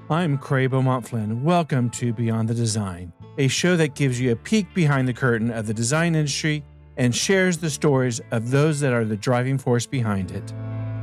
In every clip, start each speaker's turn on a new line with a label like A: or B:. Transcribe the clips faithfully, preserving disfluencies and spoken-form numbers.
A: I'm Cray Beaumont Flynn. Welcome to Beyond the Design, a show that gives you a peek behind the curtain of the design industry and shares the stories of those that are the driving force behind it.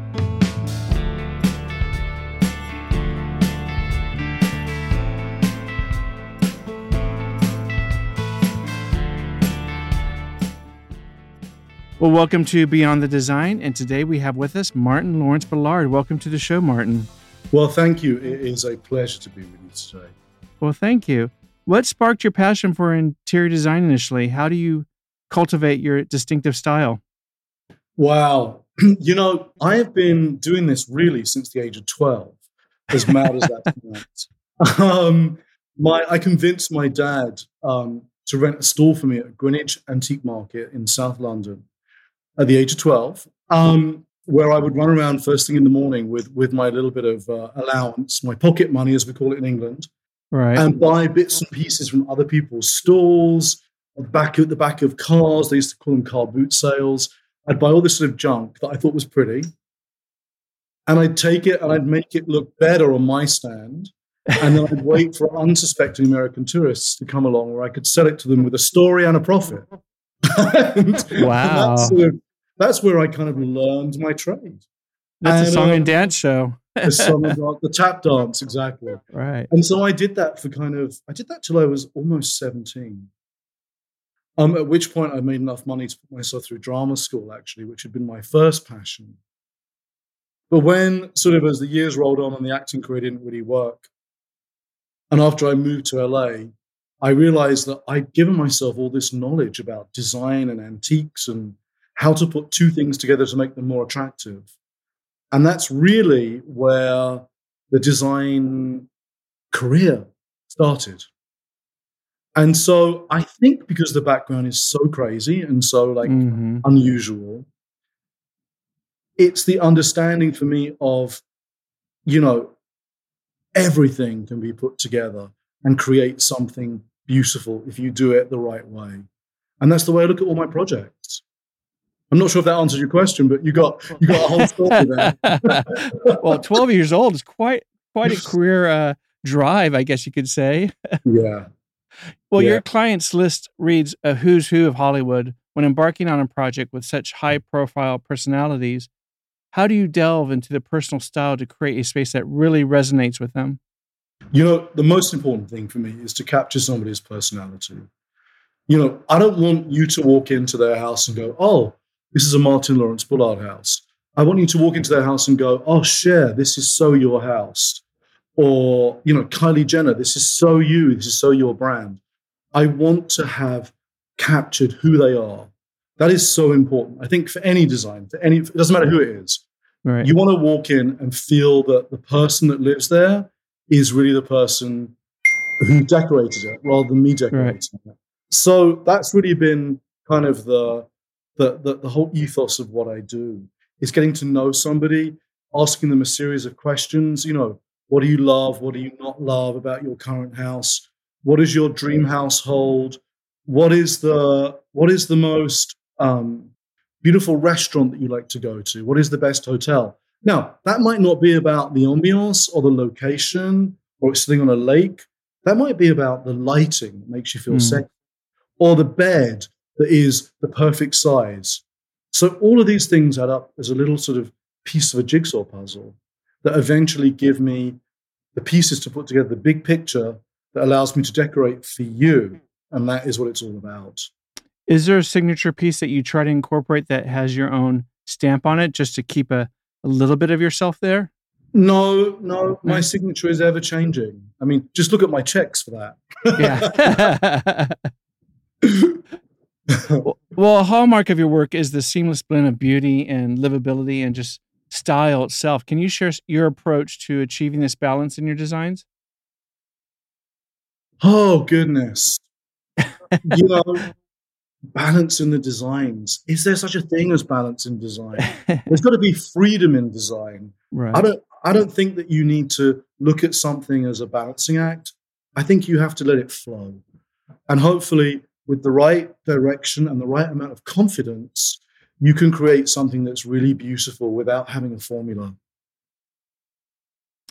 A: Well, welcome to Beyond the Design, and today we have with us Martin Lawrence Ballard. Welcome to the show, Martin.
B: Well, thank you. It is a pleasure to be with you today.
A: Well, thank you. What sparked your passion for interior design initially? How do you cultivate your distinctive style?
B: Wow. You know, I have been doing this really since the age of twelve, as mad as that sounds. Um, my, I convinced my dad um, to rent a stall for me at Greenwich Antique Market in South London at the age of twelve, um, where I would run around first thing in the morning with, with my little bit of uh, allowance, my pocket money, as we call it in England,
A: right,
B: and buy bits and pieces from other people's stalls, back at the back of cars. They used to call them car boot sales. I'd buy all this sort of junk that I thought was pretty, and I'd take it and I'd make it look better on my stand, and then I'd wait for unsuspecting American tourists to come along where I could sell it to them with a story and a profit. and,
A: wow.
B: And that's, sort of, that's where I kind of learned my trade.
A: That's
B: and,
A: a song
B: uh, and
A: dance show.
B: the, song and dance, the tap dance, exactly.
A: Right.
B: And so I did that for kind of, I did that till I was almost seventeen. Um, at which point I made enough money to put myself through drama school, actually, which had been my first passion. But when sort of as the years rolled on and the acting career didn't really work, and after I moved to L A, I realized that I'd given myself all this knowledge about design and antiques and how to put two things together to make them more attractive. And that's really where the design career started. And so I think because the background is so crazy and so like
A: mm-hmm.
B: unusual, it's the understanding for me of, you know, everything can be put together and create something beautiful if you do it the right way. And that's the way I look at all my projects. I'm not sure if that answers your question, but you got you got a whole story there.
A: Well, twelve years old is quite quite a career uh, drive, I guess you could say.
B: Yeah.
A: Well,
B: yeah.
A: your clients list reads a who's who of Hollywood. When embarking on a project with such high-profile personalities, how do you delve into the personal style to create a space that really resonates with them?
B: You know, the most important thing for me is to capture somebody's personality. You know, I don't want you to walk into their house and go, oh, this is a Martin Lawrence Ballard house. I want you to walk into their house and go, oh, Cher, this is so your house. Or, you know, Kylie Jenner, this is so you, this is so your brand. I want to have captured who they are. That is so important. I think for any design, for any, it doesn't matter who it is.
A: Right.
B: You want to walk in and feel that the person that lives there is really the person who decorated it rather than me decorating
A: right.
B: it. So that's really been kind of the, the, the, the whole ethos of what I do is getting to know somebody, asking them a series of questions. You know, what do you love? What do you not love about your current house? What is your dream household? What is the what is the most um, beautiful restaurant that you like to go to? What is the best hotel? Now, that might not be about the ambiance or the location or it's sitting on a lake. That might be about the lighting that makes you feel
A: mm.
B: sexy or the bed that is the perfect size. So all of these things add up as a little sort of piece of a jigsaw puzzle that eventually give me the pieces to put together the big picture that allows me to decorate for you. And that is what it's all about.
A: Is there a signature piece that you try to incorporate that has your own stamp on it just to keep a, a little bit of yourself there?
B: No, no. My signature is ever changing. I mean, just look at my checks for
A: that. Yeah. well, well, a hallmark of your work is the seamless blend of beauty and livability and just style itself. Can you share your approach to achieving this balance in your designs?
B: Oh, goodness. You know, balance in the designs. Is there such a thing as balance in design? There's got to be freedom in design.
A: Right.
B: I don't I don't think that you need to look at something as a balancing act. I think you have to let it flow. And hopefully, with the right direction and the right amount of confidence, you can create something that's really beautiful without having a formula.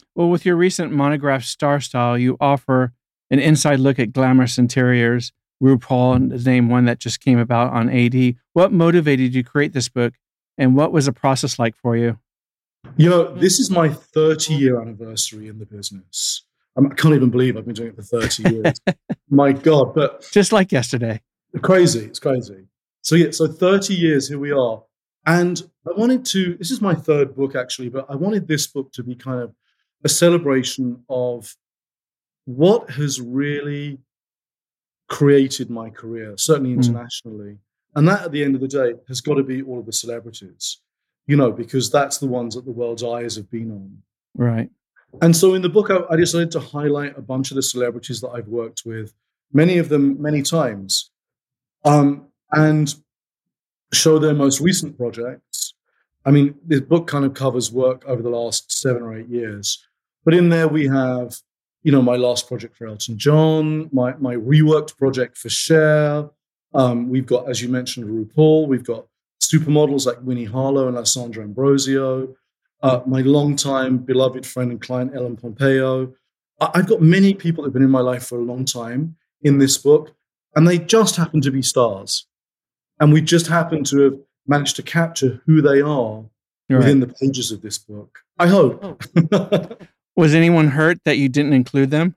A: Well, with your recent monograph Star Style, you offer an inside look at glamorous interiors. RuPaul is named one that just came about on A D. What motivated you to create this book, and what was the process like for you?
B: You know, this is my thirty-year anniversary in the business. I can't even believe I've been doing it for thirty years. My God, but
A: just like yesterday.
B: Crazy, it's crazy. So yeah, so thirty years, here we are. And I wanted to, this is my third book actually, but I wanted this book to be kind of a celebration of what has really created my career, certainly internationally. Mm. And that at the end of the day has got to be all of the celebrities, you know, because that's the ones that the world's eyes have been on.
A: Right.
B: And so in the book, I, I decided to highlight a bunch of the celebrities that I've worked with, many of them many times, um, and show their most recent projects. I mean, this book kind of covers work over the last seven or eight years. But in there we have, you know, my last project for Elton John, my, my reworked project for Cher. Um, we've got, as you mentioned, RuPaul. We've got supermodels like Winnie Harlow and Alessandra Ambrosio. Uh, my longtime beloved friend and client, Ellen Pompeo. I- I've got many people that have been in my life for a long time in this book, and they just happen to be stars. And we just happen to have managed to capture who they are right. within the pages of this book. I hope.
A: Was anyone hurt that you didn't include them?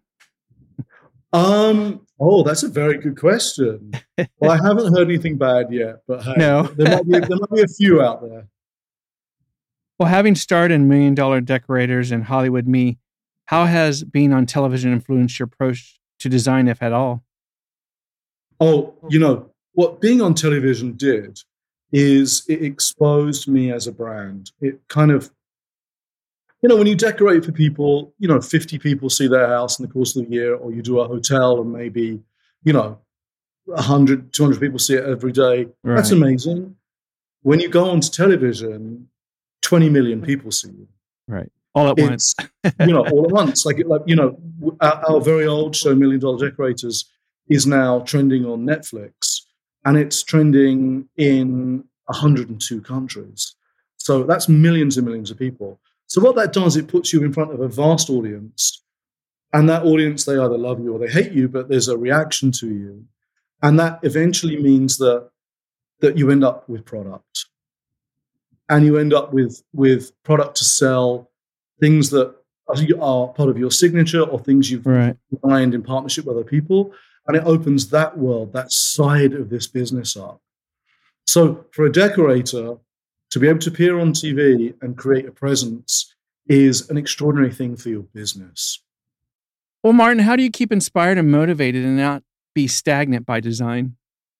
B: Um. Oh, that's a very good question. Well, I haven't heard anything bad yet, but hey,
A: no.
B: there, might be, there might be a few out there.
A: Well, having starred in Million Dollar Decorators and Hollywood Me, how has being on television influenced your approach to design, if at all?
B: Oh, you know, what being on television did is it exposed me as a brand. It kind of, you know, when you decorate for people, you know, fifty people see their house in the course of the year, or you do a hotel and maybe, you know, one hundred, two hundred people see it every day. Right. That's amazing. When you go onto television, twenty million people see you.
A: Right. All at
B: it's,
A: once.
B: you know, all at once. Like, like you know, our, our very old show, Million Dollar Decorators, is now trending on Netflix, and it's trending in one hundred two countries. So that's millions and millions of people. So what that does, it puts you in front of a vast audience, and that audience, they either love you or they hate you, but there's a reaction to you. And that eventually means that that you end up with product. And you end up with, with product to sell, things that are part of your signature or things you've right. designed in partnership with other people. And it opens that world, that side of this business up. So for a decorator, to be able to appear on T V and create a presence is an extraordinary thing for your business.
A: Well, Martin, how do you keep inspired and motivated and not be stagnant by design?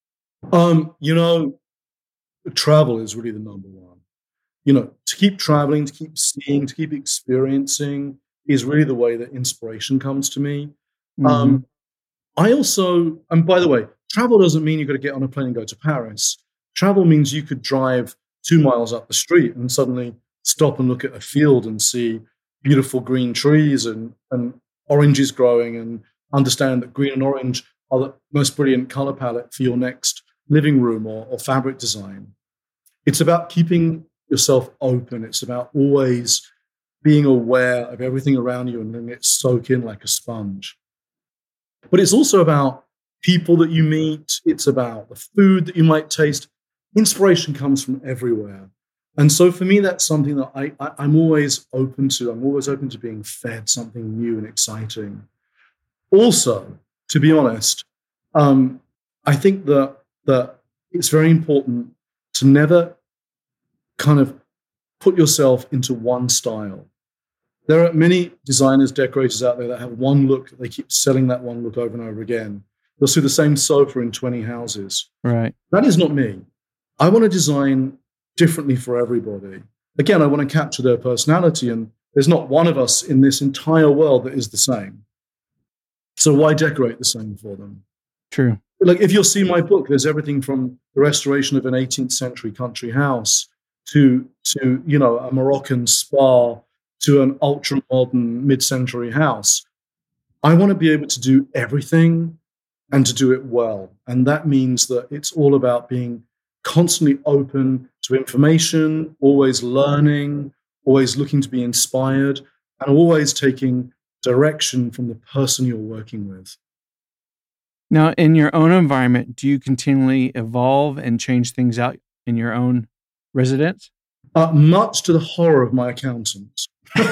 B: Um, you know, travel is really the number one. You know, to keep traveling, to keep seeing, to keep experiencing is really the way that inspiration comes to me. Mm-hmm. Um, I also, and by the way, travel doesn't mean you've got to get on a plane and go to Paris. Travel means you could drive two miles up the street and suddenly stop and look at a field and see beautiful green trees and, and oranges growing, and understand that green and orange are the most brilliant color palette for your next living room or, or fabric design. It's about keeping yourself open. It's about always being aware of everything around you and letting it soak in like a sponge. But it's also about people that you meet. It's about the food that you might taste. Inspiration comes from everywhere. And so for me, that's something that I, I, I'm always open to. I'm always open to being fed something new and exciting. Also, to be honest, um, I think that, that it's very important to never kind of put yourself into one style. There are many designers, decorators out there that have one look. They keep selling that one look over and over again. They'll see the same sofa in twenty houses.
A: Right.
B: That is not me. I want to design differently for everybody. Again, I want to capture their personality, and there's not one of us in this entire world that is the same. So why decorate the same for them?
A: True.
B: Like, if you'll see my book, there's everything from the restoration of an eighteenth century country house to, to you know, a Moroccan spa to an ultra-modern mid-century house. I want to be able to do everything and to do it well. And that means that it's all about being constantly open to information, always learning, always looking to be inspired, and always taking direction from the person you're working with.
A: Now, in your own environment, do you continually evolve and change things out in your own residence?
B: Uh, much to the horror of my accountants.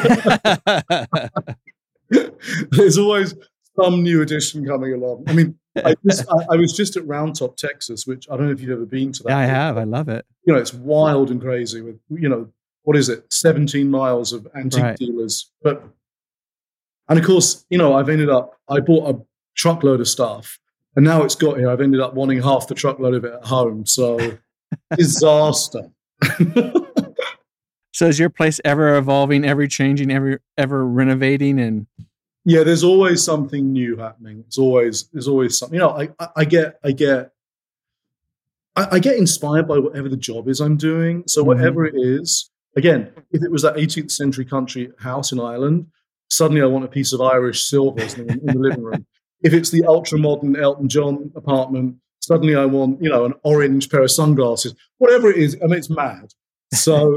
B: There's always some new addition coming along. I mean, I, just, I, I was just at Round Top, Texas, which I don't know if you've ever been to that.
A: Yeah, I have. I love it.
B: You know, it's wild and crazy with, you know, what is it, seventeen miles of antique
A: Right.
B: dealers. But, and of course, you know, I've ended up, I bought a truckload of stuff, and now it's got here. I've ended up wanting half the truckload of it at home. So, disaster.
A: So is your place ever evolving, ever changing, ever ever renovating? And
B: yeah, there's always something new happening. It's always there's always something. You know, I I, I get I get I, I get inspired by whatever the job is I'm doing. So whatever mm-hmm. it is, again, if it was that eighteenth century country house in Ireland, suddenly I want a piece of Irish silver in, in the living room. If it's the ultra modern Elton John apartment, suddenly I want, you know, an orange pair of sunglasses. Whatever it is, I mean, it's mad. So,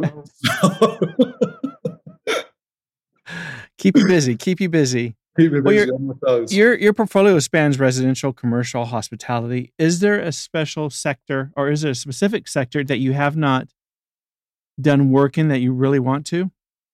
A: keep you busy. Keep you busy.
B: Keep me busy well, on my toes.
A: Your your portfolio spans residential, commercial, hospitality. Is there a special sector, or is there a specific sector that you have not done work in that you really want to?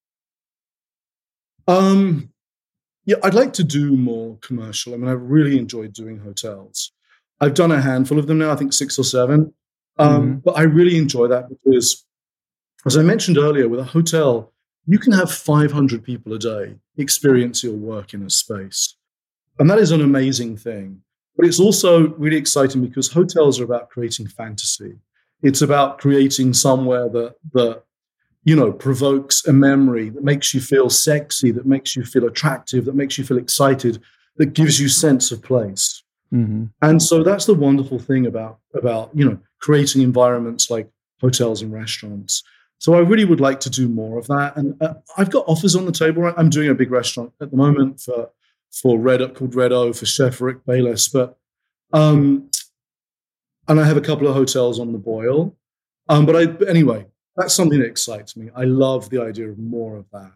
B: Um, yeah, I'd like to do more commercial. I mean, I've really enjoyed doing hotels. I've done a handful of them now, I think six or seven. Um, mm-hmm. But I really enjoy that because, as I mentioned earlier, with a hotel, you can have five hundred people a day experience your work in a space. And that is an amazing thing. But it's also really exciting because hotels are about creating fantasy. It's about creating somewhere that, that you know, provokes a memory, that makes you feel sexy, that makes you feel attractive, that makes you feel excited, that gives you sense of place.
A: Mm-hmm.
B: And so that's the wonderful thing about, about, you know, creating environments like hotels and restaurants. So I really would like to do more of that. And uh, I've got offers on the table. I'm doing a big restaurant at the moment for, for Red called Red O for Chef Rick Bayless. But, um, and I have a couple of hotels on the boil. Um, but I, but anyway, that's something that excites me. I love the idea of more of that.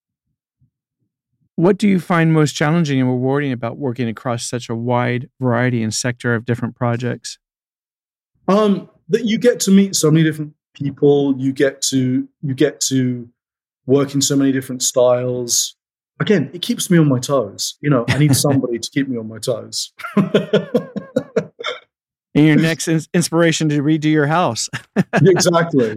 A: What do you find most challenging and rewarding about working across such a wide variety and sector of different projects?
B: Um, that you get to meet so many different people, you get to you get to work in so many different styles. Again, it keeps me on my toes. You know, I need somebody to keep me on my toes.
A: And your next ins- inspiration to redo your house.
B: Exactly.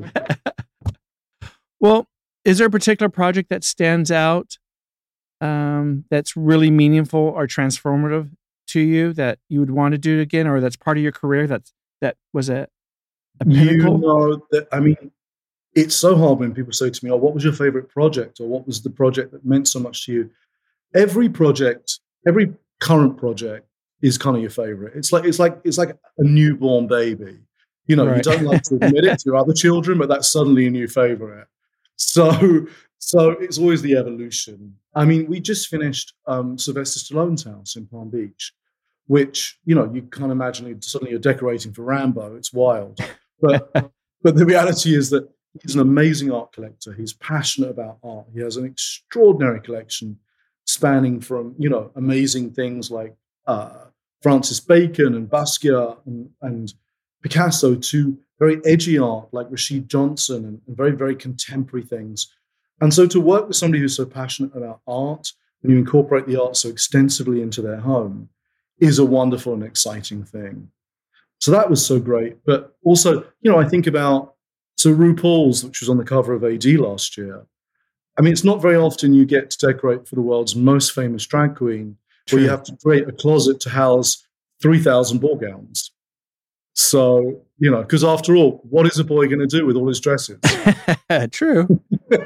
A: Well, is there a particular project that stands out um, that's really meaningful or transformative to you that you would want to do again, or that's part of your career that's that was a A pinnacle?
B: You know, that, I mean, it's so hard when people say to me, oh, what was your favorite project? Or what was the project that meant so much to you? Every project, every current project is kind of your favorite. It's like, it's like, it's like a newborn baby. You know, right. You don't like to admit it to your other children, but that's suddenly a new favorite. So, so it's always the evolution. I mean, we just finished um, Sylvester Stallone's house in Palm Beach, which, you know, you can't imagine suddenly you're decorating for Rambo. It's wild. But but the reality is that he's an amazing art collector. He's passionate about art. He has an extraordinary collection spanning from, you know, amazing things like uh, Francis Bacon and Basquiat and, and Picasso to very edgy art like Rashid Johnson and, and very, very contemporary things. And so to work with somebody who's so passionate about art and you incorporate the art so extensively into their home is a wonderful and exciting thing. So that was so great. But also, you know, I think about, so RuPaul's, which was on the cover of A D last year. I mean, it's not very often you get to decorate for the world's most famous drag queen, True. Where you have to create a closet to house three thousand ball gowns. So, you know, because after all, what is a boy going to do with all his dresses?
A: True.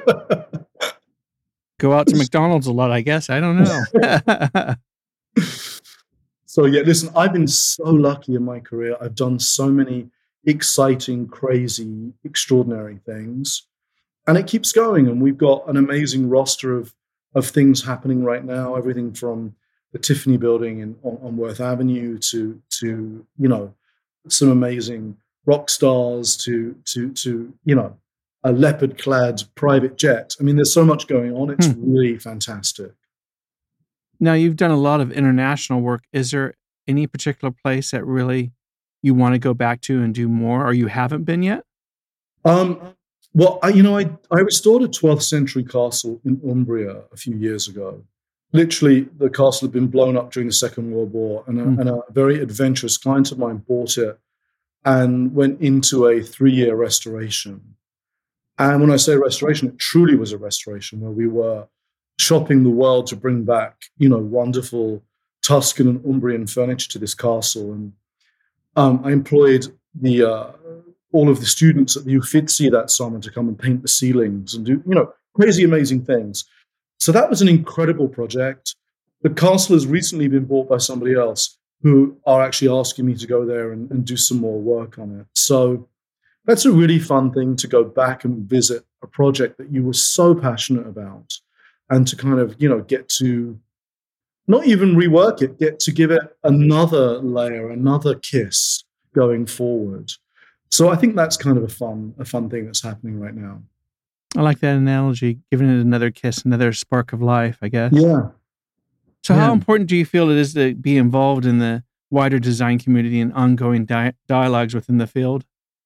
A: Go out to McDonald's a lot, I guess. I don't know.
B: So, yeah, listen, I've been so lucky in my career. I've done so many exciting, crazy, extraordinary things. And it keeps going. And we've got an amazing roster of, of things happening right now, everything from the Tiffany building in, on, on Worth Avenue to, to, you know, some amazing rock stars to, to, to, you know, a leopard-clad private jet. I mean, there's so much going on. It's
A: Hmm.
B: really fantastic.
A: Now, you've done a lot of international work. Is there any particular place that really you want to go back to and do more, or you haven't been yet?
B: Um, well, I, you know, I, I restored a twelfth century castle in Umbria a few years ago. Literally, the castle had been blown up during the Second World War, and a,
A: Hmm.
B: and a very adventurous client of mine bought it and went into a three-year restoration. And when I say restoration, it truly was a restoration where we were shopping the world to bring back, you know, wonderful Tuscan and Umbrian furniture to this castle. And um, I employed the uh, all of the students at the Uffizi that summer to come and paint the ceilings and do, you know, crazy, amazing things. So that was an incredible project. The castle has recently been bought by somebody else who are actually asking me to go there and, and do some more work on it. So that's a really fun thing, to go back and visit a project that you were so passionate about, and to kind of, you know, get to not even rework it, get to give it another layer, another kiss going forward. So I think that's kind of a fun, a fun thing that's happening right now.
A: I like that analogy, giving it another kiss, another spark of life, I guess.
B: Yeah.
A: So how
B: Yeah.
A: important do you feel it is to be involved in the wider design community and ongoing di- dialogues within the field?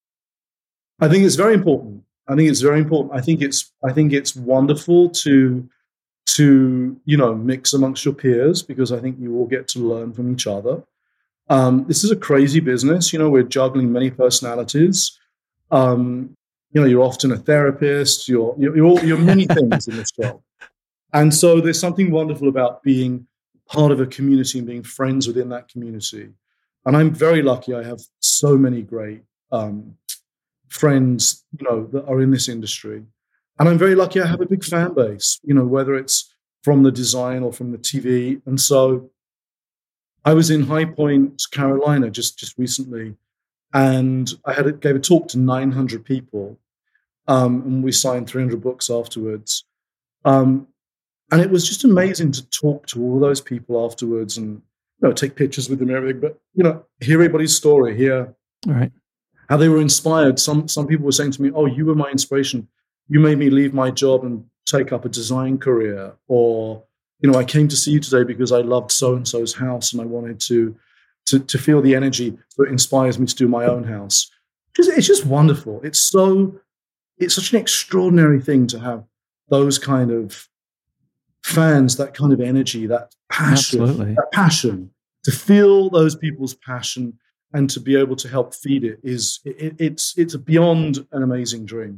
B: I think it's very important. I think it's very important. I think it's I think it's wonderful to to you know mix amongst your peers, because I think you all get to learn from each other. Um, this is a crazy business. You know, we're juggling many personalities. Um, you know, you're often a therapist. You're you're you're, all, you're many things in this job, and so there's something wonderful about being part of a community and being friends within that community. And I'm very lucky. I have so many great um, friends, you know, that are in this industry. And I'm very lucky I have a big fan base, you know, whether it's from the design or from the T V. And so I was in High Point, Carolina, just, just recently, and I had a, gave a talk to nine hundred people, um, and we signed three hundred books afterwards. Um, and it was just amazing to talk to all those people afterwards and, you know, take pictures with them and everything, but, you know, hear everybody's story, hear
A: All right.
B: how they were inspired. Some some people were saying to me, "Oh, you were my inspiration. You made me leave my job and take up a design career." Or, you know, "I came to see you today because I loved so-and-so's house and I wanted to, to, to feel the energy that inspires me to do my own house." It's, it's just wonderful. It's so, it's such an extraordinary thing to have those kind of fans, that kind of energy, that passion,
A: Absolutely.
B: that passion, to feel those people's passion and to be able to help feed it is it, it's it's beyond an amazing dream.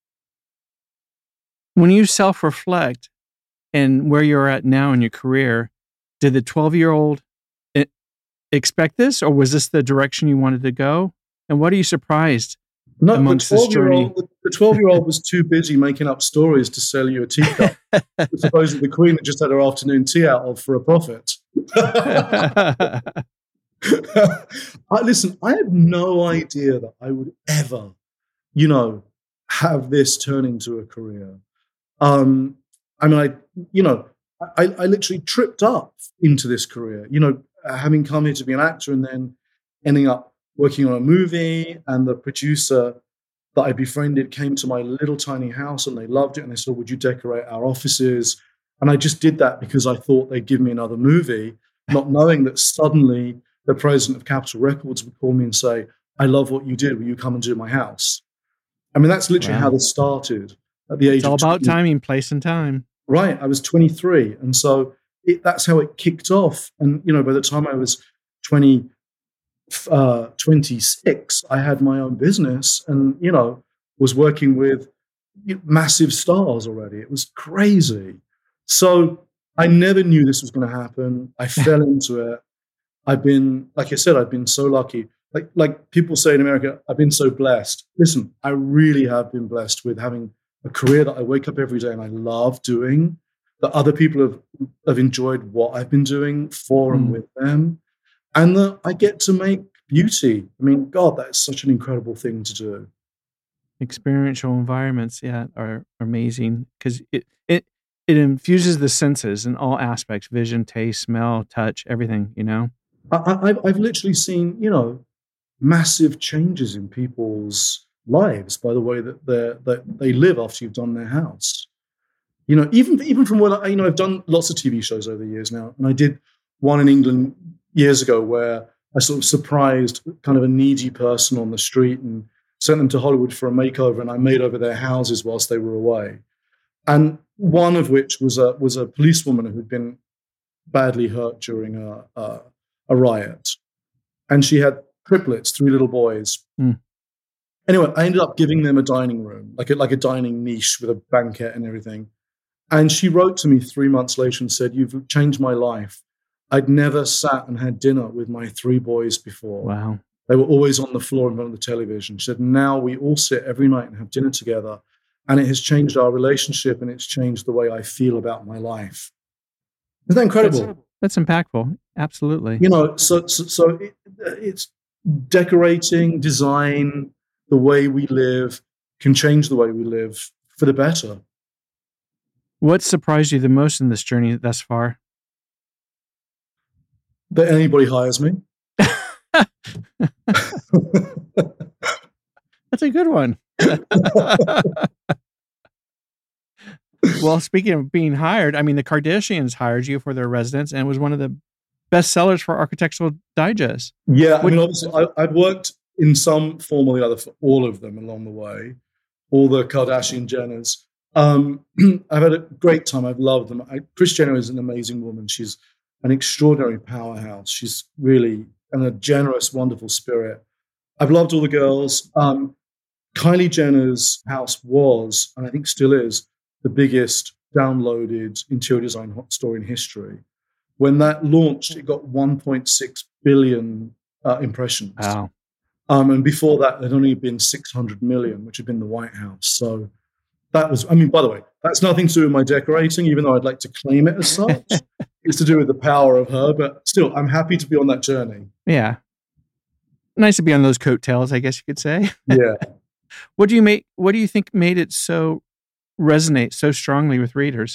A: When you self-reflect and where you're at now in your career, did the twelve-year-old e- expect this, or was this the direction you wanted to go? And what are you surprised
B: No, the
A: amongst this journey?
B: twelve-year-old, the twelve-year-old was too busy making up stories to sell you a teacup. Supposedly the Queen had just had her afternoon tea out of for a profit. I, listen, I had no idea that I would ever, you know, have this turn into a career. Um, I mean, I, you know, I, I literally tripped up into this career, you know, having come here to be an actor and then ending up working on a movie. And the producer that I befriended came to my little tiny house and they loved it. And they said, "Would you decorate our offices?" And I just did that because I thought they'd give me another movie, not knowing that suddenly the president of Capitol Records would call me and say, "I love what you did. Will you come and do my house?" I mean, that's literally
A: Wow.
B: how this started at the age
A: It's all
B: of
A: about
B: twenty.
A: timing, place, and time.
B: Right. I was twenty-three. And so it, that's how it kicked off. And, you know, by the time I was twenty, uh, twenty-six, I had my own business and, you know, was working with massive stars already. It was crazy. So I never knew this was going to happen. I fell into it. I've been, like I said, I've been so lucky. Like, like people say in America, I've been so blessed. Listen, I really have been blessed with having a career that I wake up every day and I love doing, that other people have, have enjoyed what I've been doing for and
A: Mm.
B: with them, and that I get to make beauty. I mean, God, that is such an incredible thing to do.
A: Experiential environments, yeah, are amazing because it, it it infuses the senses in all aspects: vision, taste, smell, touch, everything. You know.
B: I, I, I've I've literally seen, you know, massive changes in people's lives by the way that they that they live after you've done their house. You know, even even from what I, you know, I've done lots of T V shows over the years now, and I did one in England years ago where I sort of surprised kind of a needy person on the street and sent them to Hollywood for a makeover, and I made over their houses whilst they were away. And one of which was a was a policewoman who'd been badly hurt during a a, a riot, and she had triplets, three little boys.
A: Mm.
B: Anyway, I ended up giving them a dining room, like a, like a dining niche with a banquet and everything. And she wrote to me three months later and said, "You've changed my life. I'd never sat and had dinner with my three boys before.
A: Wow.
B: They were always on the floor in front of the television." She said, "Now we all sit every night and have dinner together. And it has changed our relationship, and it's changed the way I feel about my life." Isn't that incredible?
A: That's, that's impactful. Absolutely.
B: You know, so, so, so it, it's decorating, design, the way we live can change the way we live for the better.
A: What surprised you the most in this journey thus far?
B: That anybody hires me.
A: That's a good one. Well, speaking of being hired, I mean, the Kardashians hired you for their residence, and it was one of the best sellers for Architectural Digest.
B: Yeah, I mean, obviously, I, I've worked in some form or the other for all of them along the way, all the Kardashian Jenners. Um, I've had a great time. I've loved them. I, Kris Jenner is an amazing woman. She's an extraordinary powerhouse. She's really and a generous, wonderful spirit. I've loved all the girls. Um, Kylie Jenner's house was, and I think still is, the biggest downloaded interior design store in history. When that launched, it got one point six billion uh, impressions.
A: Wow.
B: Um, and before that, there'd only been six hundred million, which had been the White House. So that was, I mean, by the way, that's nothing to do with my decorating, even though I'd like to claim it as such. It's to do with the power of her. But still, I'm happy to be on that journey.
A: Yeah. Nice to be on those coattails, I guess you could say.
B: Yeah.
A: What do you make? What do you think made it so resonate so strongly with readers?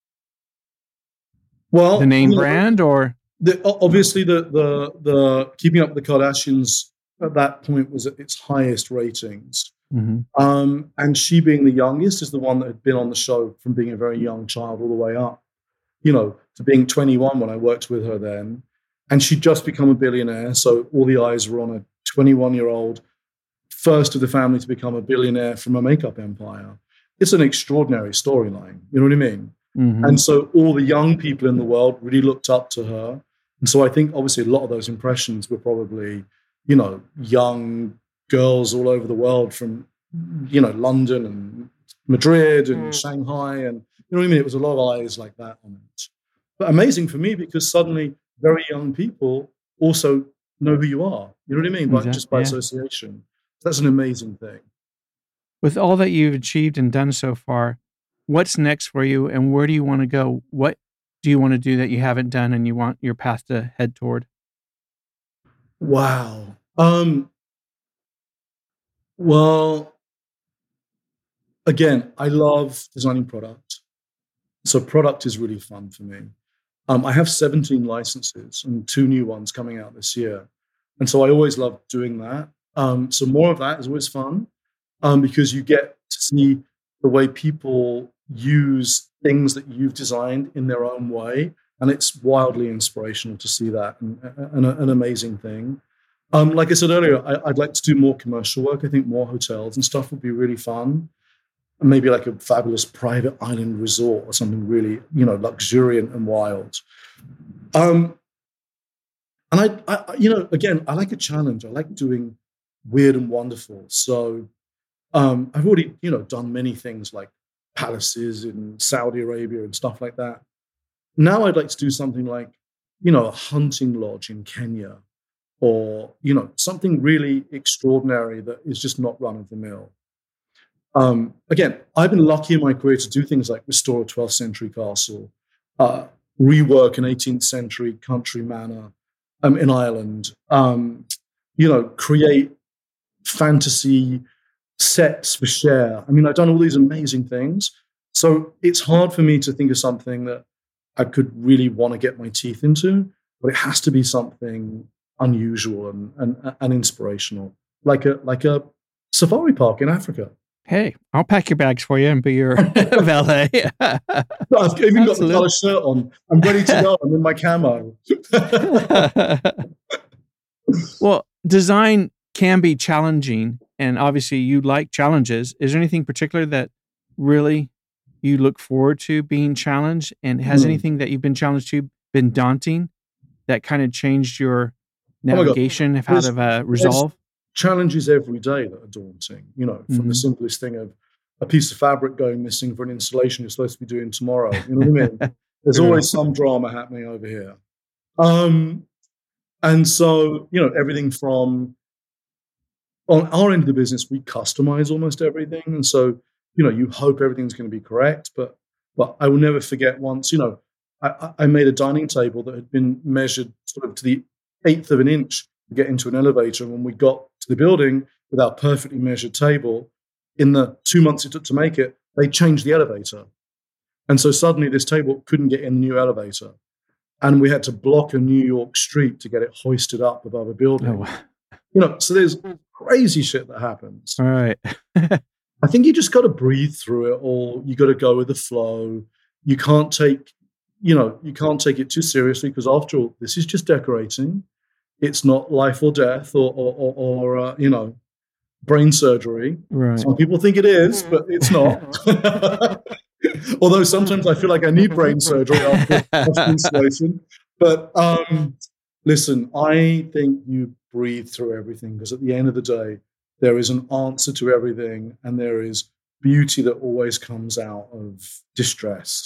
B: Well,
A: the name
B: you know,
A: brand, or
B: the, obviously the the the Keeping Up with the Kardashians at that point was at its highest ratings.
A: Mm-hmm.
B: Um, and she, being the youngest, is the one that had been on the show from being a very young child all the way up, you know, to being twenty-one when I worked with her then. And she'd just become a billionaire, so all the eyes were on a twenty-one-year-old, first of the family to become a billionaire from a makeup empire. It's an extraordinary storyline, you know what I mean?
A: Mm-hmm.
B: And so all the young people in the world really looked up to her. And so I think obviously a lot of those impressions were probably, you know, young girls all over the world from, you know, London and Madrid and mm. Shanghai. And, you know what I mean? It was a lot of eyes like that on it. But amazing for me because suddenly very young people also know who you are. You know what I mean? By, exactly. Just by yeah. association. So that's an amazing thing.
A: With all that you've achieved and done so far, what's next for you and where do you want to go? What do you want to do that you haven't done and you want your path to head toward?
B: Wow. Um, well, again, I love designing product. So product is really fun for me. Um, I have seventeen licenses and two new ones coming out this year. And so I always love doing that. Um, so more of that is always fun um, because you get to see the way people use things that you've designed in their own way. And it's wildly inspirational to see that and, and an amazing thing. Um, like I said earlier, I, I'd like to do more commercial work. I think more hotels and stuff would be really fun. Maybe like a fabulous private island resort or something really, you know, luxuriant and wild. Um, and I, I, you know, again, I like a challenge. I like doing weird and wonderful. So um, I've already, you know, done many things like palaces in Saudi Arabia and stuff like that. Now I'd like to do something like, you know, a hunting lodge in Kenya or, you know, something really extraordinary that is just not run of the mill. Um, again, I've been lucky in my career to do things like restore a twelfth century castle, uh, rework an eighteenth century country manor um, in Ireland, um, you know, create fantasy sets for share. I mean, I've done all these amazing things. So it's hard for me to think of something that I could really want to get my teeth into, but it has to be something unusual and, and, and inspirational, like a like a Safari Park in Africa.
A: Hey, I'll pack your bags for you and be your valet.
B: I've even got the color shirt on. I'm ready to go. I'm in my camo.
A: Well, design can be challenging, and obviously you like challenges. Is there anything particular that really you look forward to being challenged? And has mm. anything that you've been challenged to been daunting that kind of changed your navigation of how to uh, resolve?
B: Challenges every day that are daunting, you know, from mm-hmm. the simplest thing of a piece of fabric going missing for an installation you're supposed to be doing tomorrow. You know what I mean? There's always some drama happening over here. Um, and so, you know, everything from on our end of the business, we customize almost everything. And so, you know, you hope everything's going to be correct. But but I will never forget once, you know, I, I made a dining table that had been measured sort of to the eighth of an inch to get into an elevator. And when we got to the building with our perfectly measured table, in the two months it took to make it, they changed the elevator. And so suddenly this table couldn't get in the new elevator. And we had to block a New York street to get it hoisted up above a building. Oh, wow. You know, so there's crazy shit that happens.
A: All right.
B: I think you just got to breathe through it all. You got to go with the flow. You can't take, you know, you can't take it too seriously because after all, this is just decorating. It's not life or death or, or, or, or uh, you know, brain surgery.
A: Right.
B: Some people think it is, but it's not. Although sometimes I feel like I need brain surgery after, after installation. But um, listen, I think you breathe through everything because at the end of the day, there is an answer to everything and there is beauty that always comes out of distress.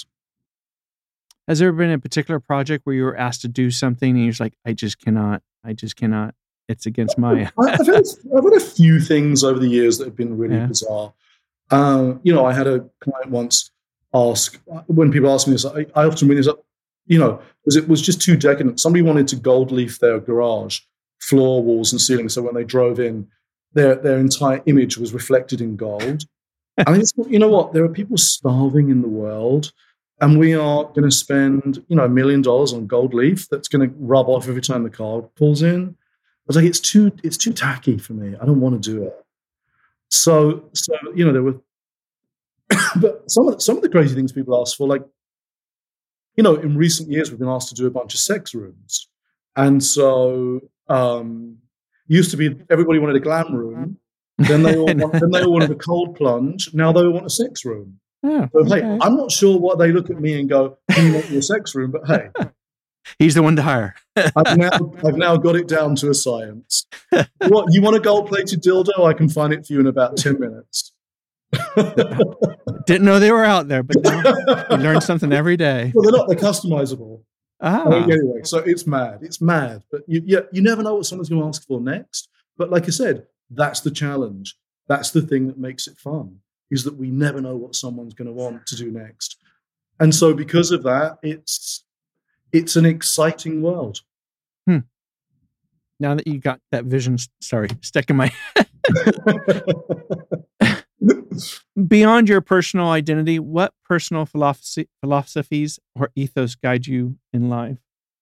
A: Has there been a particular project where you were asked to do something and you're just like, I just cannot, I just cannot, it's against my...
B: I've, had, I've had a few things over the years that have been really yeah. bizarre. Um, you know, I had a client once ask, when people ask me this, I, I often bring this up, you know, because it was just too decadent. Somebody wanted to gold leaf their garage, floor, walls, and ceiling. So when they drove in, their their entire image was reflected in gold. I mean, it's, you know what? There are people starving in the world, and we are going to spend, you know, a million dollars on gold leaf that's going to rub off every time the car pulls in. I was like, it's too it's too tacky for me. I don't want to do it. So, so you know, there were, but some of the, some of the crazy things people ask for, like, you know, in recent years we've been asked to do a bunch of sex rooms, and so um, used to be everybody wanted a glam room, then they all want, then they all wanted a cold plunge. Now they all want a sex room.
A: Yeah,
B: so,
A: okay.
B: Hey, I'm not sure what they look at me and go, "Can you make me a sex room?" But hey.
A: He's the one to hire.
B: I've now I've now got it down to a science. What, you want a gold-plated dildo? I can find it for you in about ten minutes.
A: Didn't know they were out there, but you learn something every day.
B: Well, they're not. They're customizable.
A: Ah.
B: Uh, anyway, so it's mad. It's mad. But you, yeah, you never know what someone's going to ask for next. But like I said, that's the challenge. That's the thing that makes it fun, is that we never know what someone's going to want to do next. And so because of that, it's it's an exciting world.
A: Hmm. Now that you got that vision, sorry, stuck in my head. Beyond your personal identity, what personal philosophy, philosophies or ethos guide you in life?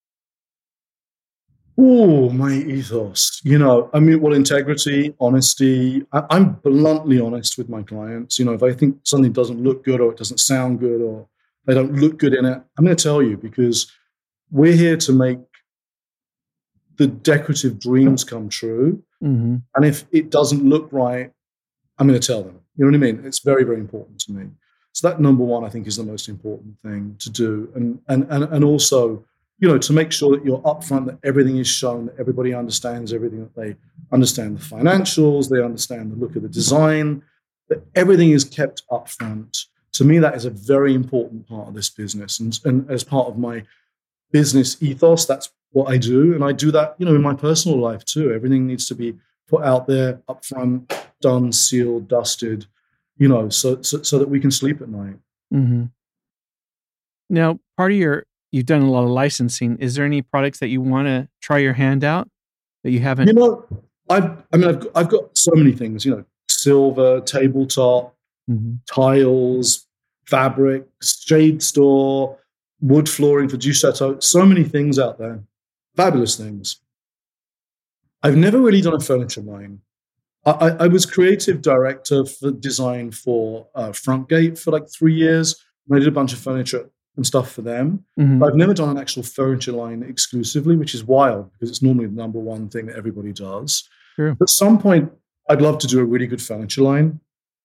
B: Oh, my ethos. You know, I mean, well, integrity, honesty. I, I'm bluntly honest with my clients. You know, if I think something doesn't look good or it doesn't sound good or they don't look good in it, I'm going to tell you, because we're here to make the decorative dreams come true.
A: Mm-hmm.
B: And if it doesn't look right, I'm going to tell them. You know what I mean? It's very, very important to me. So that, number one, I think, is the most important thing to do. And and and, and also, you know, to make sure that you're upfront, that everything is shown, that everybody understands everything, that they understand the financials, they understand the look of the design, that everything is kept upfront. To me, that is a very important part of this business. And, and as part of my business ethos, that's what I do. And I do that, you know, in my personal life too. Everything needs to be put out there, upfront, done, sealed, dusted, you know, so so, so that we can sleep at night.
A: Mm-hmm. Now, part of your, you've done a lot of licensing. Is there any products that you want to try your hand out that you haven't?
B: You know, I've, I mean, I've got, I've got so many things, you know, silver, tabletop,
A: mm-hmm. tiles,
B: fabrics, shade store, wood flooring for Duchateau, so many things out there. Fabulous things. I've never really done a furniture line. I, I was creative director for design for uh, Frontgate for like three years. And I did a bunch of furniture and stuff for them.
A: Mm-hmm.
B: But I've never done an actual furniture line exclusively, which is wild because it's normally the number one thing that everybody does.
A: True.
B: At some point, I'd love to do a really good furniture line.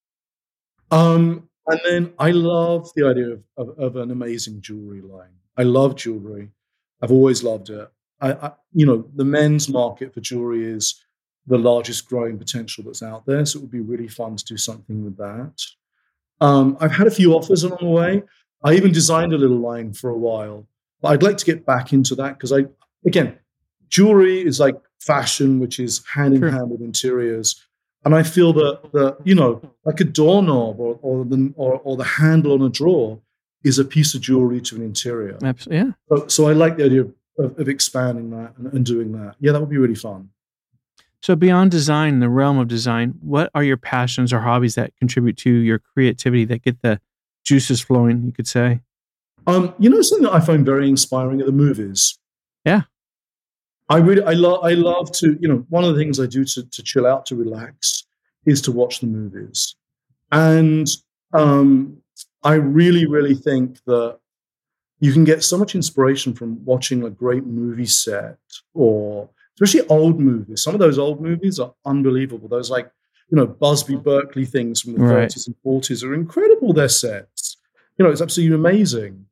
B: Um, and then I love the idea of, of, of an amazing jewelry line. I love jewelry. I've always loved it. I, I, you know, the men's market for jewelry is the largest growing potential that's out there. So it would be really fun to do something with that. Um, I've had a few offers along the way. I even designed a little line for a while, but I'd like to get back into that because I, again, jewelry is like fashion, which is hand in
A: Sure.
B: hand with interiors. And I feel that, that you know, like a doorknob or, or, the, or, or the handle on a drawer is a piece of jewelry to an interior.
A: Absolutely. Yeah.
B: So, so I like the idea of, of, of expanding that and, and doing that. Yeah, that would be really fun.
A: So beyond design, the realm of design, what are your passions or hobbies that contribute to your creativity that get the juices flowing, you could say?
B: Um, you know, something that I find very inspiring are the movies.
A: Yeah.
B: I really, I love, I love to, you know, one of the things I do to, to chill out, to relax, is to watch the movies. And um, I really, really think that you can get so much inspiration from watching a great movie set, or especially old movies. Some of those old movies are unbelievable. Those like, you know, Busby Berkeley things from the
A: Right.
B: thirties and forties are incredible, their sets. You know, it's absolutely amazing.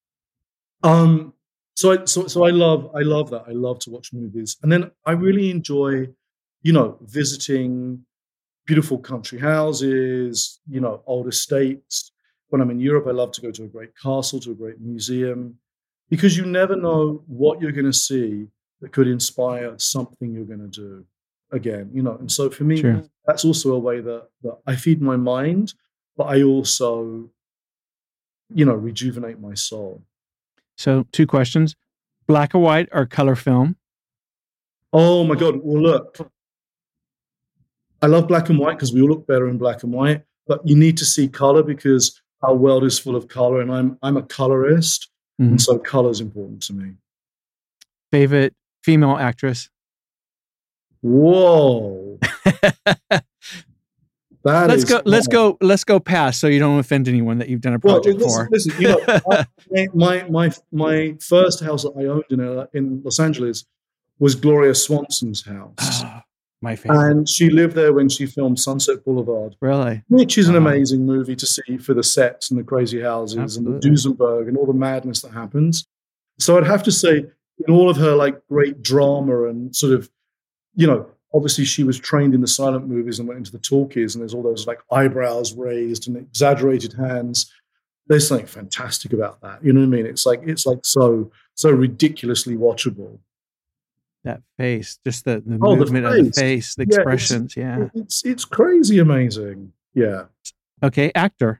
B: Um, so I so so I love I love that. I love to watch movies. And then I really enjoy, you know, visiting beautiful country houses, you know, old estates. When I'm in Europe, I love to go to a great castle, to a great museum, because you never know what you're going to see that could inspire something you're going to do again, you know. And so for me,
A: Sure.
B: that's also a way that, that I feed my mind, but I also, you know, rejuvenate my soul.
A: So two questions: black or white or color film?
B: Oh my God. Well, look, I love black and white because we all look better in black and white, but you need to see color because our world is full of color, and I'm I'm a colorist,
A: Mhm.
B: and so color is important to me.
A: Favorite female actress?
B: Whoa, that
A: let's
B: is
A: go. Let's
B: hard.
A: go. Let's go past, so you don't offend anyone that you've done a
B: Well,
A: project
B: listen,
A: for.
B: listen, you know, I, my my my first house that I owned in uh, in Los Angeles was Gloria Swanson's house,
A: Ah, my favorite.
B: and she lived there when she filmed Sunset Boulevard,
A: Really?
B: which is an
A: Wow.
B: amazing movie to see for the sets and the crazy houses
A: Absolutely.
B: and the Duesenberg and all the madness that happens. So I'd have to say, in all of her like great drama and sort of, you know, obviously she was trained in the silent movies and went into the talkies, and there's all those like eyebrows raised and exaggerated hands. There's something fantastic about that. You know what I mean? It's like it's like so so ridiculously watchable.
A: That face, just the, the
B: Oh, the
A: movement of the
B: face.
A: face, the
B: Yeah, it's-
A: expressions. Yeah.
B: It's it's crazy amazing. Yeah.
A: Okay, actor.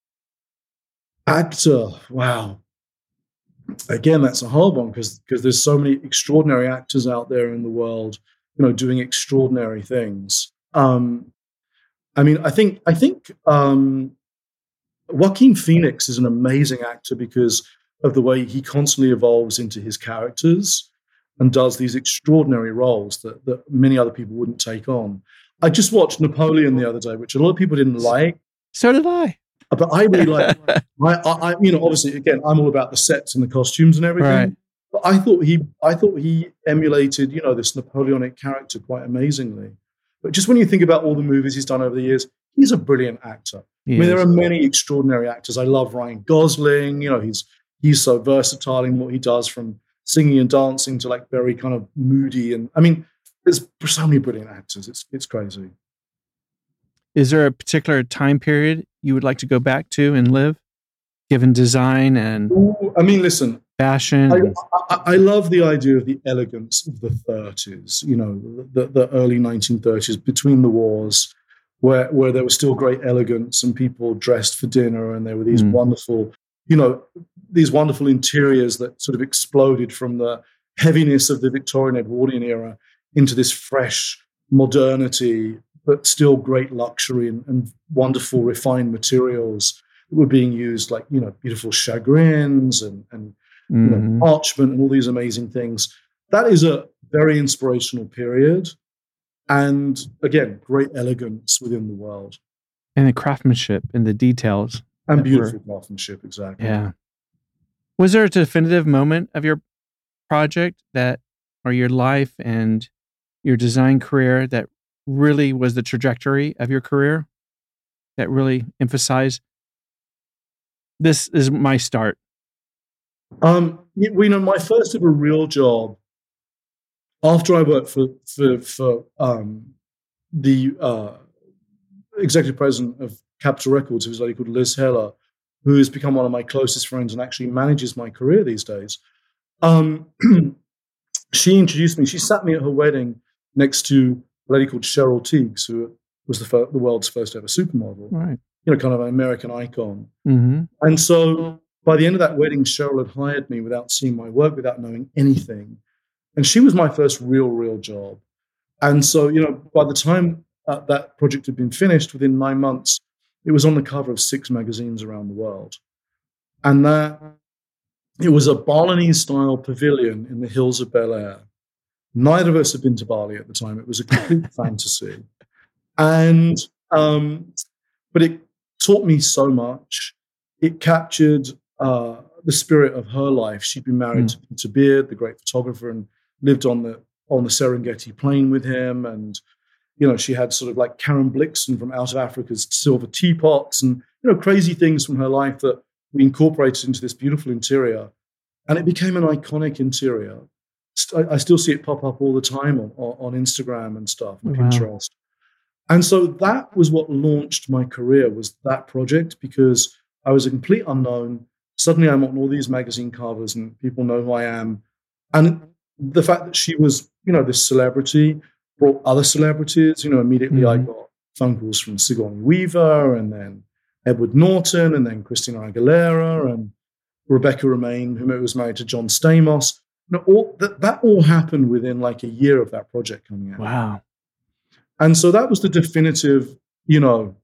B: Actor. Wow. Again, that's a hard one because because there's so many extraordinary actors out there in the world, you know, doing extraordinary things. Um, I mean, I think I think um, Joaquin Phoenix is an amazing actor because of the way he constantly evolves into his characters and does these extraordinary roles that that many other people wouldn't take on. I just watched Napoleon the other day, which a lot of people didn't like,
A: So did I.
B: but I really like. I, I, I, you know, obviously, again, I'm all about the sets and the costumes and everything.
A: Right.
B: But I thought he, I thought he emulated, you know, this Napoleonic character quite amazingly. But just when you think about all the movies he's done over the years, he's a brilliant actor.
A: He
B: I mean, there
A: is.
B: are many extraordinary actors. I love Ryan Gosling. You know, he's he's so versatile in what he does, from singing and dancing to like very kind of moody. And I mean, there's so many brilliant actors. It's it's crazy.
A: Is there a particular time period you would like to go back to and live, given design and
B: Ooh, I mean, listen,
A: fashion?
B: I,
A: and-
B: I, I love the idea of the elegance of the thirties, you know, the, the early nineteen thirties between the wars, where, where there was still great elegance and people dressed for dinner, and there were these
A: Mm.
B: wonderful, you know, these wonderful interiors that sort of exploded from the heaviness of the Victorian Edwardian era into this fresh modernity, but still great luxury and, and wonderful refined materials that were being used, like, you know, beautiful chagrins and, and you know,
A: Mhm.
B: parchment and all these amazing things. That is a very inspirational period. And again, great elegance within the world.
A: And the craftsmanship and the details.
B: And beautiful were, craftsmanship, exactly.
A: Yeah. Was there a definitive moment of your project that, or your life and your design career that really was the trajectory of your career? That really emphasized, this is my start?
B: Um, you, you know, my first ever real job, after I worked for for, for um, the uh, executive president of Capitol Records, who's a lady called Liz Heller, who has become one of my closest friends and actually manages my career these days. Um, she introduced me. She sat me at her wedding next to a lady called Cheryl Tiegs, who was the, fir- the world's first ever supermodel.
A: Right.
B: You know, kind of an American icon.
A: Mm-hmm.
B: And so by the end of that wedding, Cheryl had hired me without seeing my work, without knowing anything. And she was my first real, real job. And so, you know, by the time uh, that project had been finished, within nine months, it was on the cover of six magazines around the world. And that, it was a Balinese-style pavilion in the hills of Bel Air. Neither of us had been to Bali at the time. It was a complete fantasy. And, um, but it taught me so much. It captured uh, the spirit of her life. She'd been married mm. to Peter Beard, the great photographer, and lived on the on the Serengeti plain with him. And, you know, she had sort of like Karen Blixen from Out of Africa's Silver Teapots and, you know, crazy things from her life that we incorporated into this beautiful interior. And it became an iconic interior. I, I still see it pop up all the time on, on Instagram and stuff, and wow. Pinterest. And so that was what launched my career, was that project, because I was a complete unknown. Suddenly I'm on all these magazine covers and people know who I am. And the fact that she was, you know, this celebrity brought other celebrities. You know, immediately mm-hmm. I got phone calls from Sigourney Weaver and then Edward Norton and then Christina Aguilera and Rebecca Romaine, who was married to John Stamos. You know, all, that, that all happened within like a year of that project coming out.
A: Wow.
B: And so that was the definitive, you know,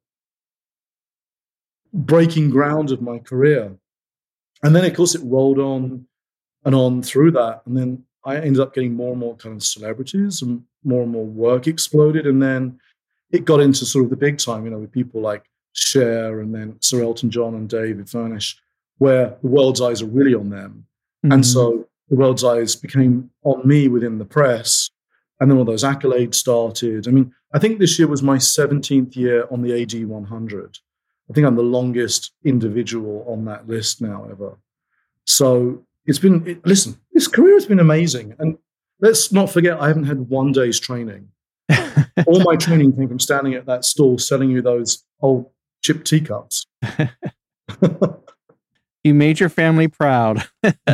B: breaking ground of my career. And then, of course, it rolled on and on through that. And then I ended up getting more and more kind of celebrities and more and more work exploded. And then it got into sort of the big time, you know, with people like Cher and then Sir Elton John and David Furnish, where the world's eyes are really on them. Mm-hmm. And so the world's eyes became on me within the press. And then all those accolades started. I mean, I think this year was my seventeenth year on the A D one hundred. I think I'm the longest individual on that list now ever. So it's been, it, listen, this career has been amazing. And let's not forget, I haven't had one day's training. All my training came from standing at that stall selling you those old chipped teacups.
A: You made your family proud.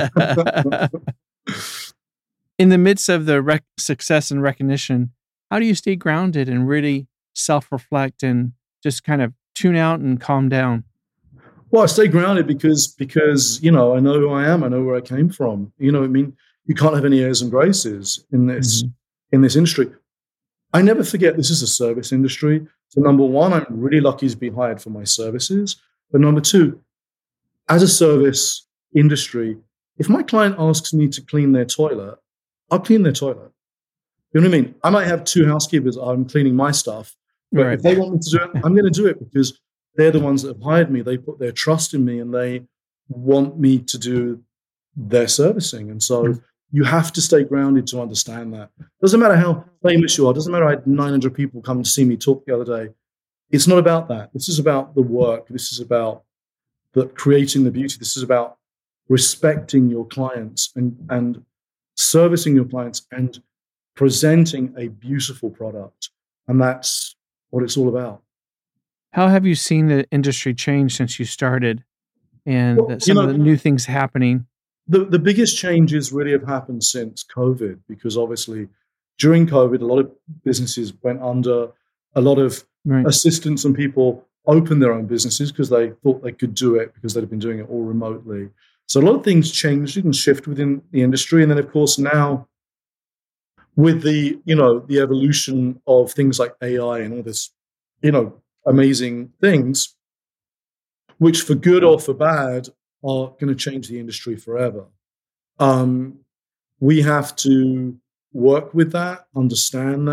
A: In the midst of the rec- success and recognition, how do you stay grounded and really self-reflect and just kind of tune out and calm down?
B: Well, I stay grounded because, because you know, I know who I am. I know where I came from. You know, I mean, you can't have any airs and graces in this mm-hmm. in this industry. I never forget this is a service industry. So number one, I'm really lucky to be hired for my services. But number two, as a service industry, if my client asks me to clean their toilet, I'll clean their toilet. You know what I mean? I might have two housekeepers. I'm cleaning my stuff. But right. if they want me to do it, I'm going to do it because they're the ones that have hired me. They put their trust in me and they want me to do their servicing. And so mm. you have to stay grounded to understand that. Doesn't matter how famous you are. Doesn't matter I had nine hundred people come to see me talk the other day. It's not about that. This is about the work. This is about the creating the beauty. This is about respecting your clients and, and servicing your clients and presenting a beautiful product. And that's what it's all about.
A: How have you seen the industry change since you started and well, some you know, of the new things happening?
B: The, the biggest changes really have happened since COVID, because obviously during COVID, a lot of businesses went under, a lot of right. assistants and people opened their own businesses because they thought they could do it because they'd been doing it all remotely. So a lot of things changed and shift within the industry. And then, of course, now with the, you know, the evolution of things like A I and all this, you know, amazing things, which for good or for bad are going to change the industry forever. Um, we have to work with that, understand that,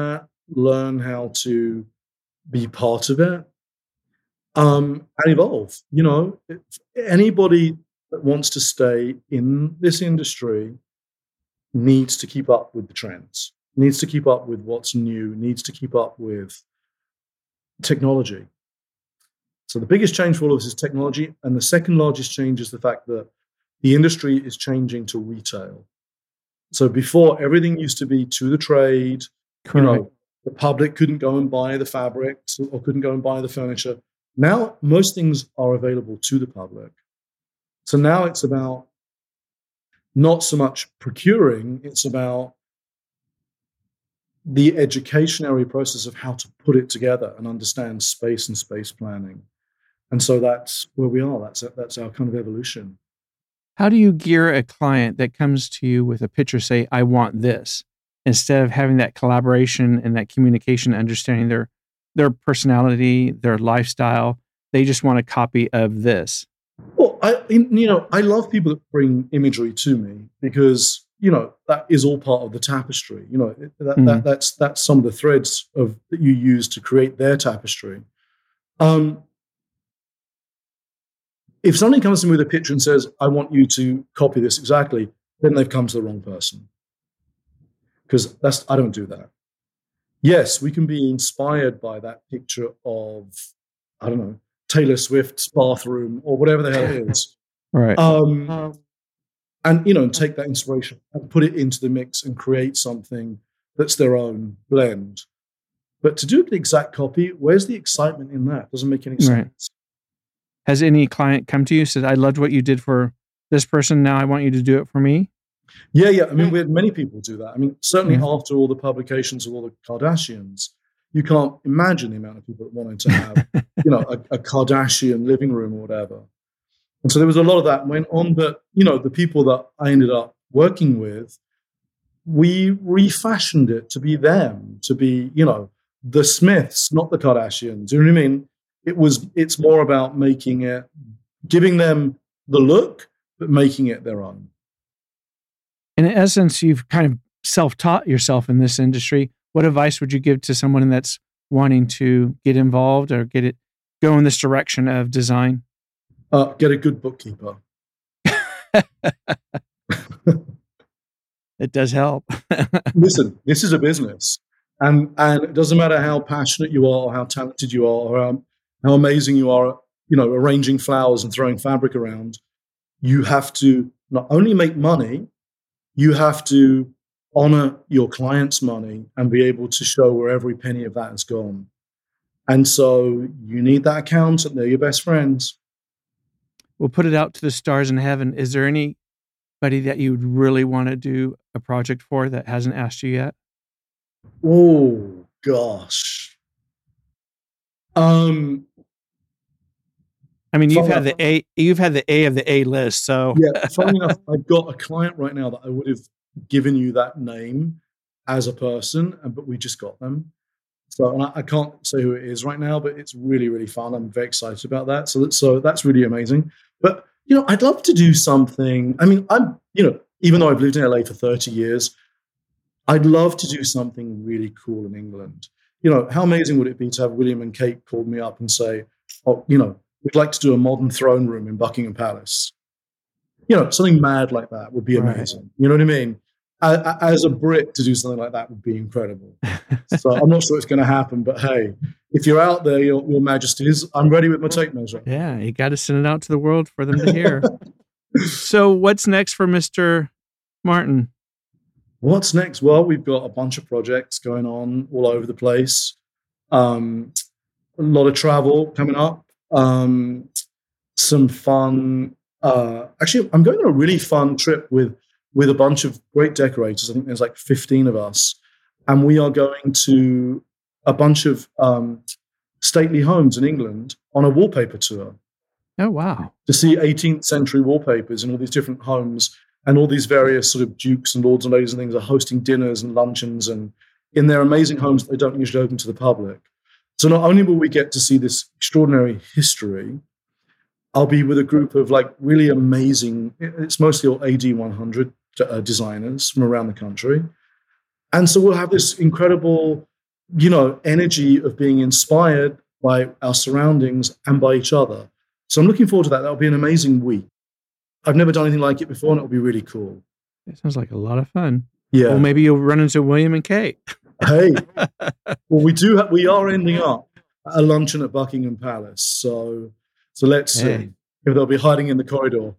B: learn how to be part of it, um, and evolve. You know, if anybody that wants to stay in this industry needs to keep up with the trends, needs to keep up with what's new, needs to keep up with technology. So the biggest change for all of us is technology, and the second largest change is the fact that the industry is changing to retail. So before, everything used to be to the trade.
A: Correct.
B: You know, the public couldn't go and buy the fabrics or couldn't go and buy the furniture. Now, most things are available to the public. So now it's about not so much procuring, it's about the educationary process of how to put it together and understand space and space planning. And so that's where we are. That's that's our kind of evolution.
A: How do you gear a client that comes to you with a picture, say, I want this, instead of having that collaboration and that communication, understanding their their personality, their lifestyle? They just want a copy of this.
B: Well, I you know, I love people that bring imagery to me because, you know, that is all part of the tapestry. You know, that, mm-hmm. that that's that's some of the threads of that you use to create their tapestry. Um, if somebody comes to me with a picture and says, I want you to copy this exactly, then they've come to the wrong person. Because that's I don't do that. Yes, we can be inspired by that picture of, I don't know, Taylor Swift's bathroom or whatever the hell it is.
A: Right.
B: Um, um, and, you know, take that inspiration and put it into the mix and create something that's their own blend. But to do an exact copy, where's the excitement in that? Doesn't make any sense. Right.
A: Has any client come to you and said, I loved what you did for this person, now I want you to do it for me?
B: Yeah, yeah. I mean, we had many people do that. I mean, certainly mm-hmm. after all the publications of all the Kardashians, you can't imagine the amount of people that wanted to have, you know, a, a Kardashian living room or whatever. And so there was a lot of that went on. But, you know, the people that I ended up working with, we refashioned it to be them, to be, you know, the Smiths, not the Kardashians. Do you know what I mean? It was, it's more about making it, giving them the look, but making it their own.
A: In essence, you've kind of self-taught yourself in this industry. What advice would you give to someone that's wanting to get involved or get it go in this direction of design?
B: Uh, get a good bookkeeper.
A: It does help.
B: Listen, this is a business. And and it doesn't matter how passionate you are or how talented you are or how, how amazing you are, you know, arranging flowers and throwing fabric around. You have to not only make money, you have to honor your client's money and be able to show where every penny of that has gone. And so you need that accountant. They're your best friends.
A: We'll put it out to the stars in heaven. Is there anybody that you would really want to do a project for that hasn't asked you yet?
B: Oh, gosh. Um,
A: I mean, you've had the A, you've had the A of the A list. So
B: yeah, funny enough, I've got a client right now that I would have given you that name as a person, but we just got them. So and I, I can't say who it is right now, but it's really, really fun. I'm very excited about that. So, that, so that's really amazing. But, you know, I'd love to do something. I mean, I'm, you know, even though I've lived in L A for thirty years, I'd love to do something really cool in England. You know, how amazing would it be to have William and Kate call me up and say, oh, you know, we'd like to do a modern throne room in Buckingham Palace. You know, something mad like that would be amazing. Right. You know what I mean? As a Brit, to do something like that would be incredible. So I'm not sure it's going to happen, but hey, if you're out there, your, your majesties, I'm ready with my tape measure.
A: Yeah, you got to send it out to the world for them to hear. So what's next for Mister Martin?
B: What's next? Well, we've got a bunch of projects going on all over the place. Um, a lot of travel coming up. Um, some fun. Uh, actually, I'm going on a really fun trip with with a bunch of great decorators. I think there's like fifteen of us. And we are going to a bunch of um, stately homes in England on a wallpaper tour.
A: Oh, wow.
B: To see eighteenth century wallpapers in all these different homes, and all these various sort of dukes and lords and ladies and things are hosting dinners and luncheons and in their amazing homes that they don't usually open to the public. So not only will we get to see this extraordinary history, I'll be with a group of like really amazing, it's mostly all A D one hundred uh, designers from around the country. And so we'll have this incredible you know, energy of being inspired by our surroundings and by each other. So I'm looking forward to that. That'll be an amazing week. I've never done anything like it before, and it'll be really cool.
A: It sounds like a lot of fun.
B: Yeah.
A: Well, maybe you'll run into William and Kate.
B: Hey, well, we do. Ha- we are ending up at a luncheon at Buckingham Palace. So, so let's
A: Hey.
B: see if they'll be hiding in the corridor.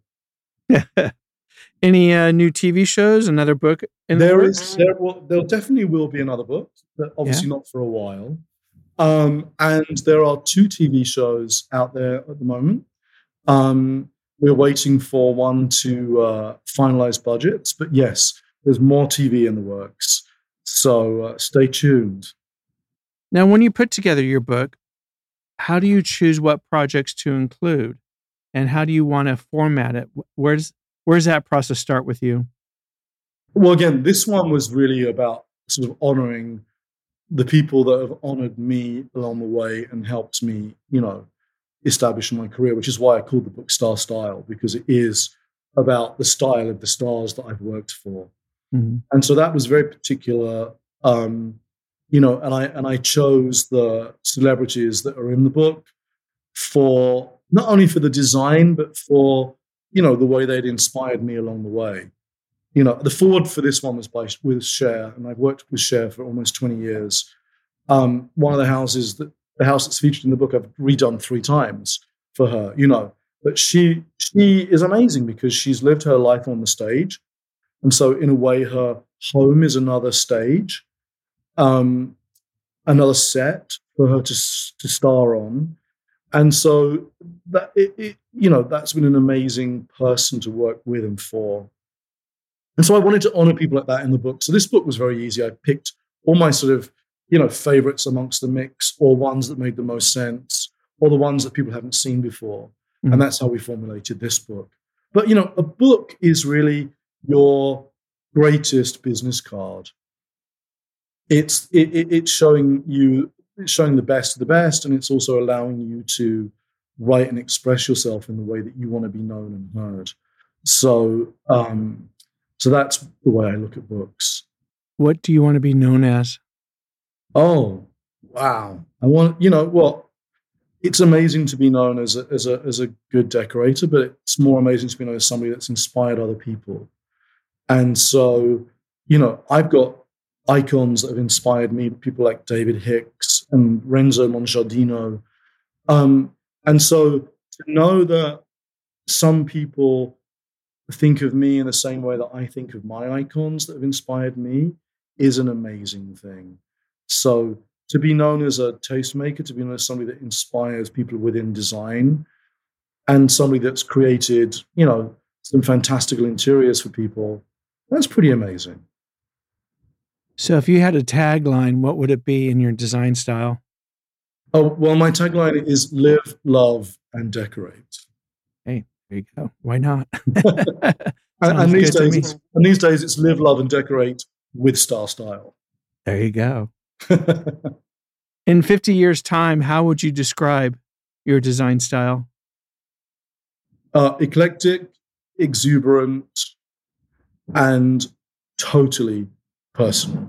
A: Any uh, new T V shows? Another book in
B: There
A: the
B: is.
A: works?
B: There, will, there definitely will be another book, but obviously not for a while. Um, and there are two T V shows out there at the moment. Um, we're waiting for one to uh, finalize budgets, but yes, there's more T V in the works. So uh, stay tuned.
A: Now, when you put together your book, how do you choose what projects to include, and how do you want to format it? Where's where's that process start with you?
B: Well, again, this one was really about sort of honoring the people that have honored me along the way and helped me, you know, establish my career, which is why I called the book Star Style, because it is about the style of the stars that I've worked for.
A: Mm-hmm.
B: And so that was very particular, um, you know, and I and I chose the celebrities that are in the book for not only for the design, but for, you know, the way they'd inspired me along the way. You know, the forward for this one was by with Cher, and I've worked with Cher for almost twenty years. Um, one of the houses that the house that's featured in the book I've redone three times for her, you know. But she she is amazing because she's lived her life on the stage. And so in a way, her home is another stage, um, another set for her to to star on. And so that it, it, you know, that's been an amazing person to work with and for. And so I wanted to honor people like that in the book. So this book was very easy. I picked all my sort of, you know, favorites amongst the mix, or ones that made the most sense, or the ones that people haven't seen before. Mm-hmm. And that's how we formulated this book. But, you know, a book is really your greatest business card. It's it, it, it's showing you, it's showing the best of the best, and it's also allowing you to write and express yourself in the way that you want to be known and heard. So, um, so that's the way I look at books.
A: What do you want to be known as?
B: Oh, wow! I want, you know, well, it's amazing to be known as a as a as a good decorator, but it's more amazing to be known as somebody that's inspired other people. And so, you know, I've got icons that have inspired me, people like David Hicks and Renzo Mongiardino. Um, and so to know that some people think of me in the same way that I think of my icons that have inspired me is an amazing thing. So to be known as a tastemaker, to be known as somebody that inspires people within design, and somebody that's created, you know, some fantastical interiors for people, that's pretty amazing.
A: So if you had a tagline, what would it be in your design style?
B: Oh, well, my tagline is live, love, and decorate.
A: Hey, there you go. Why not?
B: and, and, these days it's, and these days it's live, love, and decorate with Star Style.
A: There you go. In fifty years' time, how would you describe your design style?
B: Uh, eclectic, exuberant, and totally personal.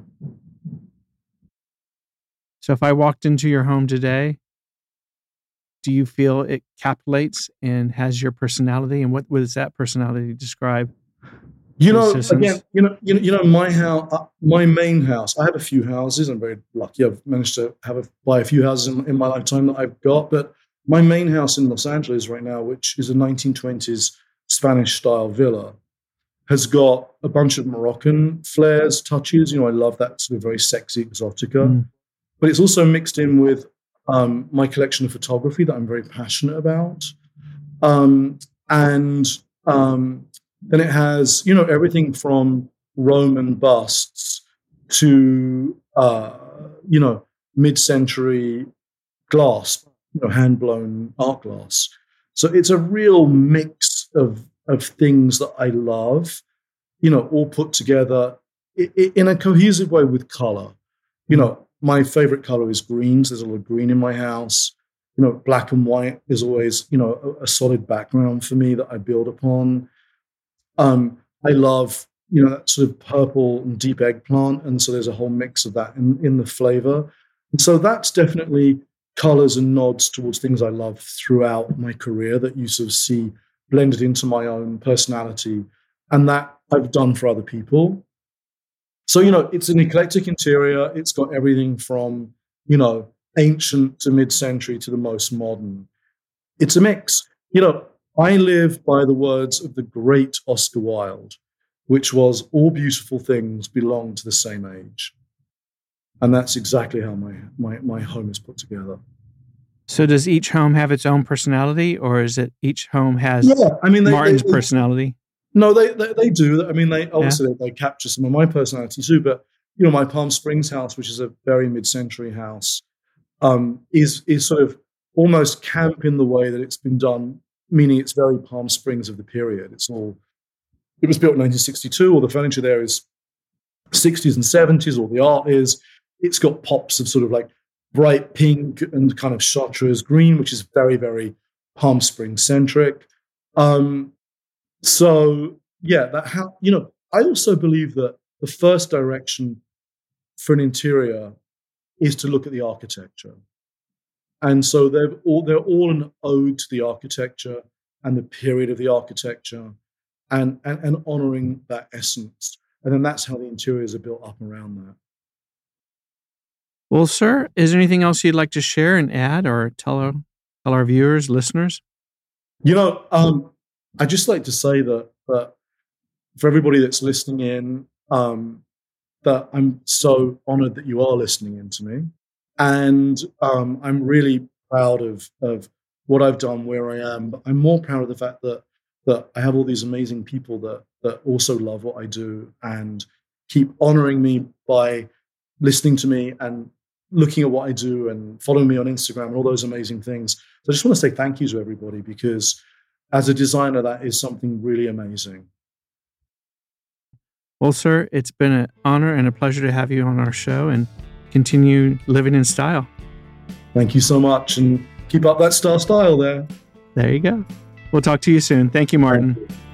A: So if I walked into your home today, do you feel it capitulates and has your personality? And what does that personality describe?
B: You know, again, you know, you know, you know, my house, uh, my main house. I have a few houses. I'm very lucky. I've managed to have a, buy a few houses in, in my lifetime that I've got. But my main house in Los Angeles right now, which is a nineteen twenties Spanish-style villa, has got a bunch of Moroccan flares, touches. You know, I love that sort of very sexy exotica. Mm. But it's also mixed in with um, my collection of photography that I'm very passionate about. Um, and um, then it has, you know, everything from Roman busts to, uh, you know, mid-century glass, you know, hand-blown art glass. So it's a real mix of of things that I love, you know, all put together in a cohesive way with color. You know, my favorite color is greens. There's a lot of green in my house. You know, black and white is always, you know, a, a solid background for me that I build upon. Um, I love, you know, that sort of purple and deep eggplant. And so there's a whole mix of that in, in the flavor. And so that's definitely colors and nods towards things I love throughout my career that you sort of see blended into my own personality, and that I've done for other people. So, you know, it's an eclectic interior. It's got everything from, you know, ancient to mid-century to the most modern. It's a mix. You know, I live by the words of the great Oscar Wilde, which was, all beautiful things belong to the same age. And that's exactly how my, my, my home is put together.
A: So does each home have its own personality, or is it each home has
B: yeah, I mean, they,
A: Martin's
B: they, they,
A: personality?
B: No, they, they they do. I mean, they obviously yeah. they, they capture some of my personality too. But you know, my Palm Springs house, which is a very mid-century house, um, is is sort of almost camp in the way that it's been done, meaning it's very Palm Springs of the period. It's all it was built in nineteen sixty-two. All the furniture there is sixties and seventies. All the art is. It's got pops of sort of like bright pink and kind of chartreuse green, which is very very Palm Springs centric. Um, So, yeah, that how you know, I also believe that the first direction for an interior is to look at the architecture. And so they're all they're all an ode to the architecture and the period of the architecture and, and, and honoring that essence. And then that's how the interiors are built up around that.
A: Well, sir, is there anything else you'd like to share and add or tell our, tell our viewers, listeners?
B: You know, um, I'd just like to say that, that for everybody that's listening in, um, that I'm so honored that you are listening in to me. And um, I'm really proud of, of what I've done, where I am. But I'm more proud of the fact that that I have all these amazing people that that also love what I do and keep honoring me by listening to me and looking at what I do and following me on Instagram and all those amazing things. So I just want to say thank you to everybody, because as a designer, that is something really amazing.
A: Well, sir, it's been an honor and a pleasure to have you on our show, and continue living in style.
B: Thank you so much, and keep up that star style there.
A: There you go. We'll talk to you soon. Thank you, Martin. Thank you.